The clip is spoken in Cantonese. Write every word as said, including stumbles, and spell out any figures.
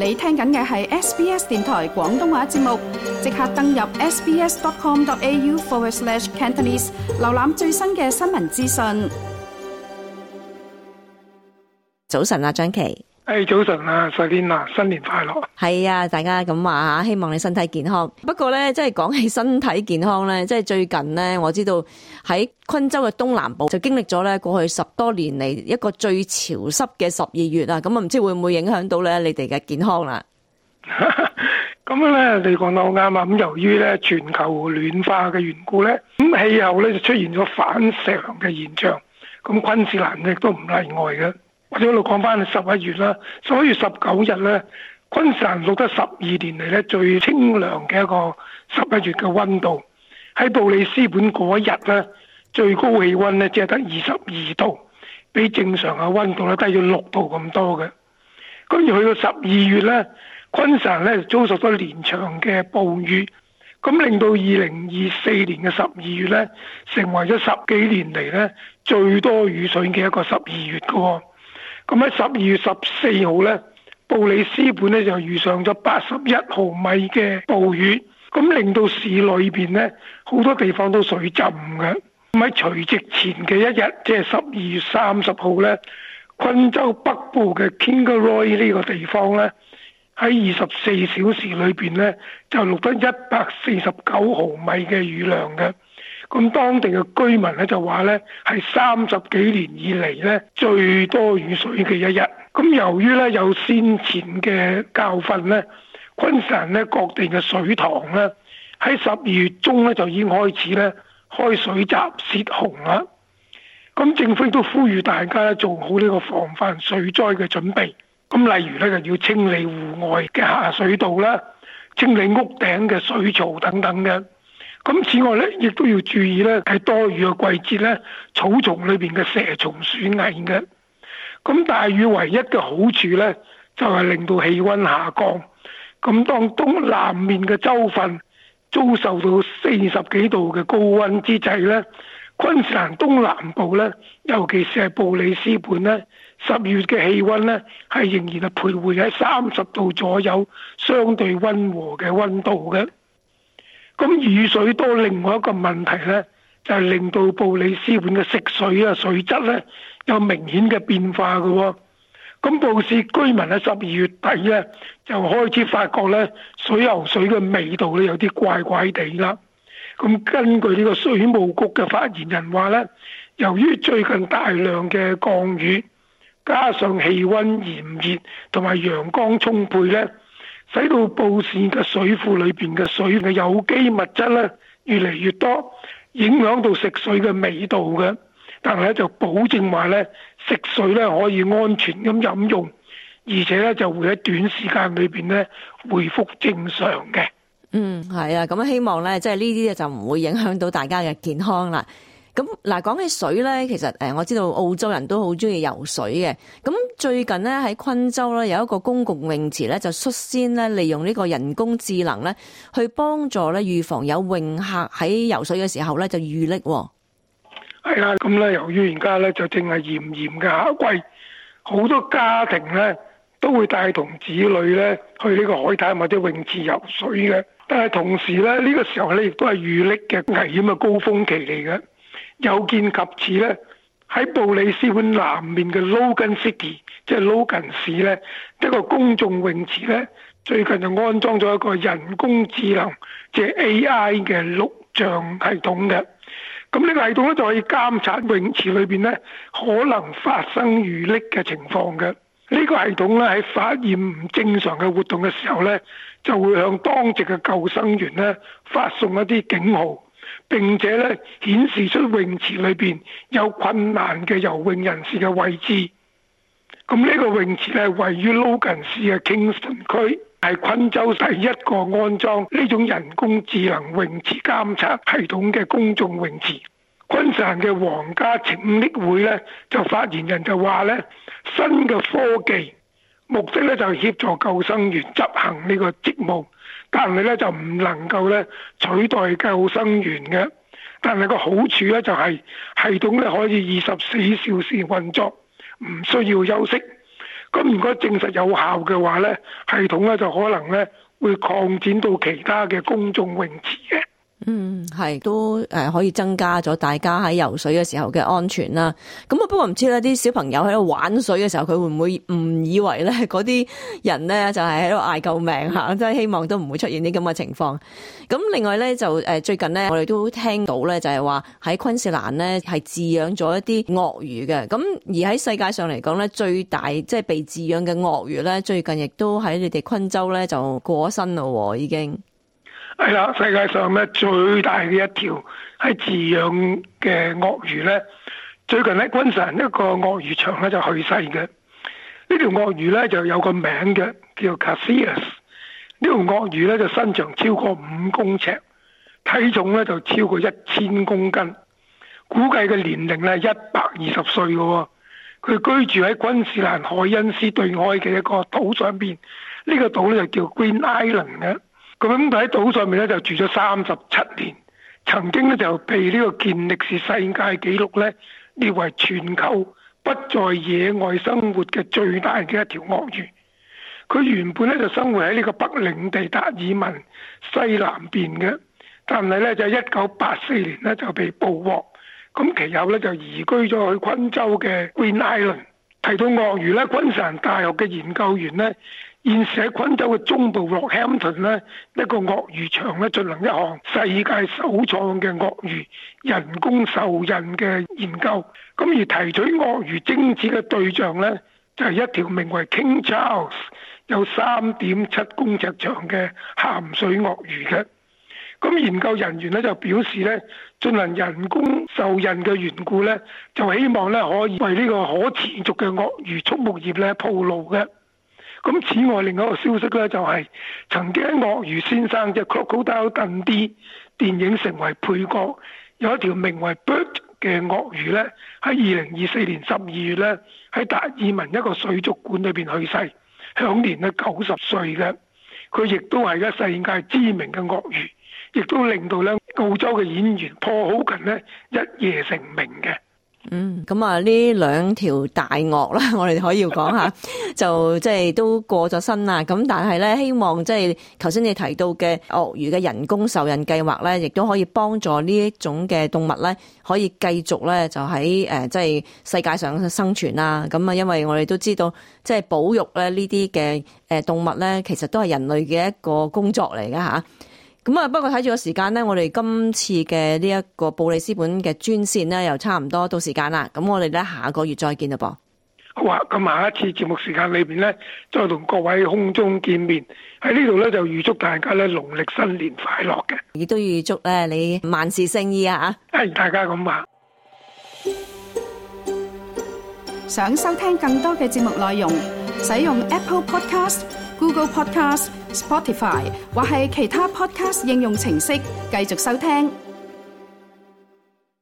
你聽緊嘅係 S B S 電台廣東話節目，即刻登入 sbs.com.au forward slash Cantonese， 瀏覽最新嘅新聞資訊。 早晨啊，張琪。 誒，早晨啊，Selina，新年快樂。 係啊，大家咁話吓，希望你身體健康。不過咧，即係講起身體健康咧，即係最近咧，我知道喺昆州嘅東南部就經歷咗咧過去十多年嚟一個最潮濕嘅十二月啊，咁啊唔知會唔會影響到咧你哋嘅健康啦？ 咁咧，你講得好啱啊！咁由於咧全球暖化嘅緣故咧，咁氣候咧就出現咗反常嘅現象，咁昆士蘭亦都唔例外嘅。或者我哋講翻十一月啦，十一月十九日咧，昆士蘭錄得十二年嚟咧最清涼嘅一個十一月嘅溫度。喺布里斯本嗰一日咧，最高氣溫咧只係得二十二度，比正常嘅溫度咧低咗六度咁多嘅。跟住去到十二月咧，昆士蘭咧遭受咗連場嘅暴雨，咁令到二零二四年嘅十二月咧，成為咗十幾年嚟咧最多雨水嘅一個十二月嘅。咁喺十二月十四號咧，布里斯本咧就遇上咗八十一毫米嘅暴雨，咁令到市裏邊咧好多地方都水浸嘅。咁喺除夕前嘅一日，即係十二月三十號咧，昆州北部嘅 Kingaroy 呢個地方咧，喺二十四小時裏邊咧就錄得一百四十九毫米嘅雨量嘅。咁當地嘅居民咧就話咧係三十幾年以嚟咧最多雨水嘅一日。咁由於咧有先前嘅教訓咧，昆士蘭咧各地嘅水塘咧喺十二月中咧就已經開始咧開水閘泄洪啦。咁政府亦都呼籲大家做好呢個防範水災嘅準備。咁例如咧就要清理戶外嘅下水道啦，清理屋頂嘅水槽等等嘅。咁此外咧，亦都要注意咧，喺多雨嘅季節咧，草叢裏邊嘅蛇蟲鼠蟻嘅。咁大雨唯一嘅好處咧，就係令到氣溫下降。咁當東南面嘅州份遭受到四十幾度嘅高溫之際咧，昆士蘭東南部咧，尤其是係布里斯本咧，十月嘅氣溫咧係仍然係徘徊喺三十度左右，相對溫和嘅溫度嘅。咁雨水多，另外一個問題咧，就係令到布里斯本嘅食水啊、水質咧有明顯嘅變化嘅喎。咁布市居民喺十二月底咧就開始發覺咧水牛水嘅味道咧有啲怪怪地啦。咁根據呢個水務局嘅發言人話咧，由於最近大量嘅降雨，加上氣溫炎熱同埋陽光充沛咧，使到布市嘅水庫裏邊嘅水嘅有機物質咧越嚟越多，影響到食水嘅味道嘅。但係咧就保證話咧食水咧可以安全咁飲用，而且咧就會喺短時間裏邊咧恢復正常嘅。 嗯，係啊，咁希望咧即係呢啲就唔會影響到大家嘅健康啦。咁嗱，講起水咧，其實誒我知道澳洲人都好中意游水嘅。咁最近咧喺昆州咧有一個公共泳池咧，就率先咧利用呢個人工智能咧，去幫助咧預防有泳客喺游水嘅時候咧就遇溺。 係啊，咁咧由於而家咧就正係炎炎嘅夏季，好多家庭咧都會帶同子女咧去呢個海灘或者泳池游水嘅。但係同時咧呢個時候咧亦都係遇溺嘅危險嘅高峰期嚟嘅。有見及此咧，喺布里斯本南面嘅 Logan City， 即係 Logan 市咧，一個公眾泳池咧，最近就安裝咗一個人工智能，即係 A I 嘅錄像系統嘅。咁呢個系統咧就可以監察泳池裏邊咧可能發生遇溺嘅情況嘅。呢個系統咧喺發現唔正常嘅活動嘅時候咧，就會向當值嘅救生員咧發送一啲警號。並且咧顯示出泳池裏邊有困難嘅游泳人士嘅位置。咁呢個泳池咧位於 Logan 市嘅 Kingston 區，係昆州第一個安裝呢種人工智能泳池監測系統嘅公眾泳池。昆士蘭嘅皇家拯溺會咧就發言人就話咧，新嘅科技目的咧就係協助救生員執行呢個職務。但係咧就唔能夠咧取代救生員嘅，但係個好處咧就係系統咧可以二十四小時運作，唔需要休息。 咁如果證實有效嘅話咧，系統咧就可能咧會擴展到其他嘅公眾泳池嘅。 嗯，係都誒可以增加咗大家喺游水嘅時候嘅安全啦。咁啊，不過唔知咧啲小朋友喺度玩水嘅時候，佢會唔會誤以為咧嗰啲人咧就係喺度嗌救命吓？即係希望都唔會出現啲咁嘅情況。咁另外咧就誒最近咧我哋都聽到咧就係話喺昆士蘭咧係飼養咗一啲鱷魚嘅。咁而喺世界上嚟講咧最大即係被飼養嘅鱷魚咧，最近亦都喺你哋昆州咧就過咗身咯，已經。 係啦，世界上咧最大嘅一條係飼養嘅鱷魚咧，最近喺昆士蘭一個鱷魚場咧就去世嘅。呢條鱷魚咧就有個名嘅，叫 Cassius。呢條鱷魚咧就身長超過五公尺，體重咧就超過一千公斤，估計嘅年齡咧一百二十歲嘅。佢居住喺昆士蘭海恩斯對開嘅一個島上邊，呢、這個島咧就叫 Green Island 嘅。咁喺島上面咧就住咗三十七年，曾經咧就被呢個健力士世界紀錄咧列為全球不在野外生活嘅最大嘅一條鱷魚。佢原本咧就生活喺呢個北領地達爾文西南邊嘅，但係咧就一九八四年咧就被捕獲，咁其後咧就移居咗去昆州嘅 Green Island。提到鱷魚咧，昆士蘭大學嘅研究員咧，現時喺昆州嘅中部 Rockhampton 咧一個鱷魚場咧進行一項世界首創嘅鱷魚人工受孕嘅研究。咁而提取鱷魚精子嘅對象咧就係一條名為 King Charles 有三點七公尺長嘅鹹水鱷魚嘅。咁研究人員咧就表示咧，進行人工受孕嘅緣故咧，就希望咧可以為呢個可持續嘅鱷魚畜牧業咧鋪路嘅。咁此外，另一個消息咧就係、是、曾經喺《鱷魚先生》即係 Crocodile Dundee 電影成為配角，有一條名為 Bert 嘅鱷魚咧，喺二零二四年十二月咧喺達爾文一個水族館裏邊去世，享年咧九十歲嘅。佢亦都係一世界知名嘅鱷魚，亦都令到咧澳洲嘅演員 Paul Hogan 咧一夜成名嘅。 嗯，咁啊呢兩條大鱷啦，我哋可以講下，就即係都過咗身啦。咁但係咧，希望即係頭先你提到嘅鱷魚嘅人工受孕計劃咧，亦都可以幫助呢一種嘅動物咧，可以繼續咧就喺誒即係世界上生存啦。咁啊，因為我哋都知道，即係保育咧呢啲嘅誒動物咧，其實都係人類嘅一個工作嚟嘅吓。咁啊，不過睇住個時間咧，我哋今次嘅呢一個布里斯本嘅專線咧，又差唔多到時間啦。咁我哋咧下個月再見啦噃。 好啊，咁下一次節目時間裏邊咧，再同各位空中見面。喺呢度咧就預祝大家咧農曆新年快樂嘅， 亦都預祝咧你萬事勝意啊！吓， 係大家咁話。 想收聽更多嘅節目內容，使用 Apple Podcast、Google Podcast、Spotify 或係其他 Podcast 應用程式繼續收聽。